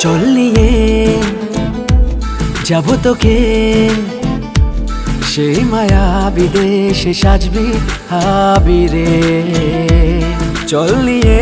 চল নিয়ে যাব তোকে সেই মায়া বিদেশে সাজবি আবিরে। চল নিয়ে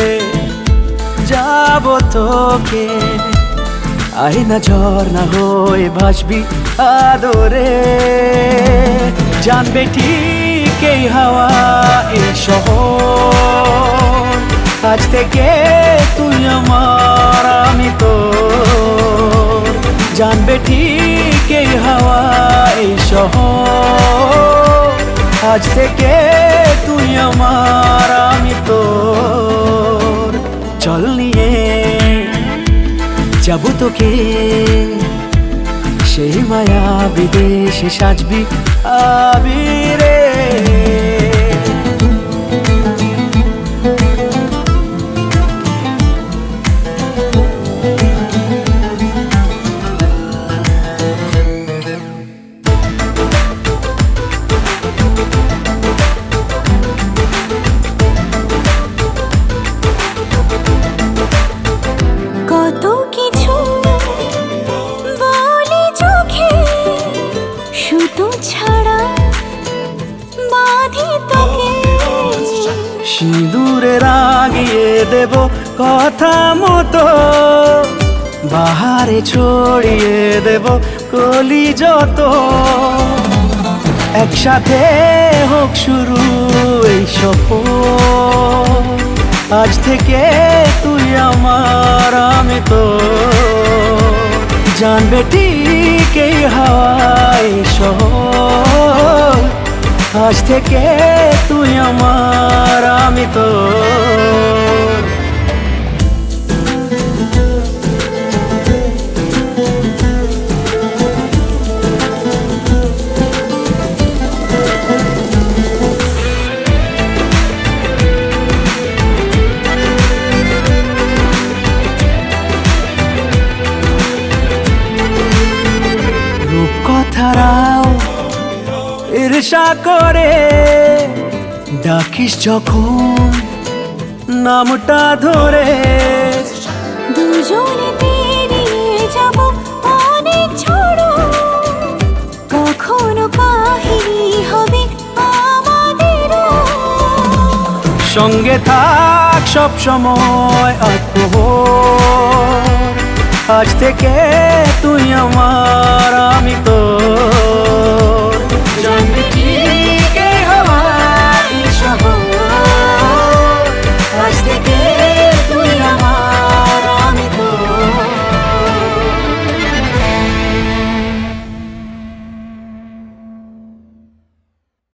যাব তোকে আয়না ঝর্ণা হয়ে ভাসবি আদরে। জানবে ঠিক এই হাওয়া এই শহর, আজ থেকে তুই আমার আমি তোর। জানবে ঠিক এই হাওয়া এই শহর, আজ থেকে তুই আমার আমি তোর। চল নিয়ে যাব তোকে সেই মায়া বিদেশে সাজবি আবিরে। কত কিছু বলি চোখে, সুতো ছাড়া বাঁধি তোকে। সিঁদুরে রাগিয়ে দেব কথা মতো, বাহারে ছড়িয়ে দেব কলি যত। একসাথে হোক শুরু এই সফর, আজ থেকে তুই আমার আমি তোর। জানবে ঠিক এই হাওয়ায় শহর, আজ থেকে তুই আমার আমি তোর। রূপকথারাও ঈর্ষা করে ডাকিস যখন নামটা ধরে। দুজনে পেরিয়ে যাব অনেক ঝড়, কখনো কাহিনী হবে আমাদেরও। সঙ্গে থাক সব সময় অল্পহর, আজ থেকে তুই আমার আমি তোর। জানবি